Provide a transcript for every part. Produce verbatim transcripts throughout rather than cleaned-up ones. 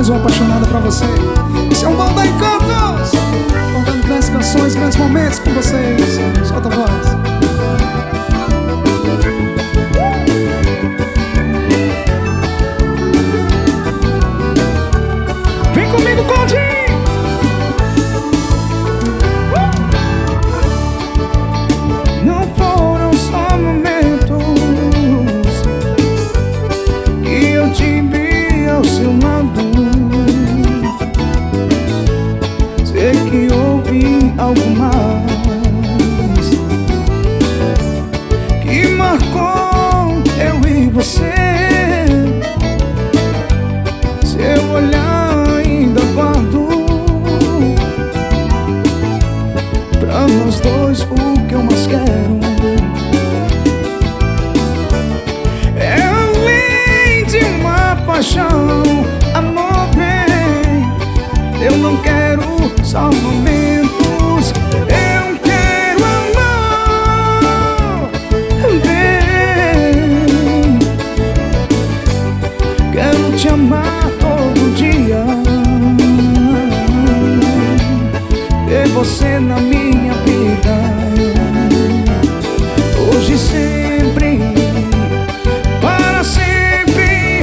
mais uma apaixonada pra você. Esse é um Baú da Encantos, contando grandes canções, grandes momentos com vocês. Solta a voz. Vem comigo, Claudinho. Não foram só momentos que eu te vi ao seu lado. Sei que houve algo mais que marcou eu e você. Seu olhar ainda guardo pra nós dois o que eu mais quero. É além de uma paixão, amor, bem. Eu não quero só momentos, eu quero amor, bem. Quero te amar todo dia, ter você na minha vida, hoje e sempre, para sempre.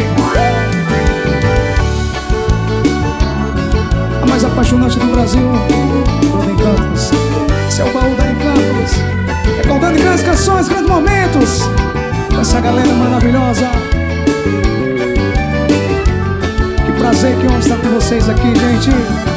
A mais apaixonante do Brasil, Baú da Encantos. Esse é o Baú da Encantos, é contando grandes canções, grandes momentos com essa galera maravilhosa. Que prazer, que honra estar com vocês aqui, gente.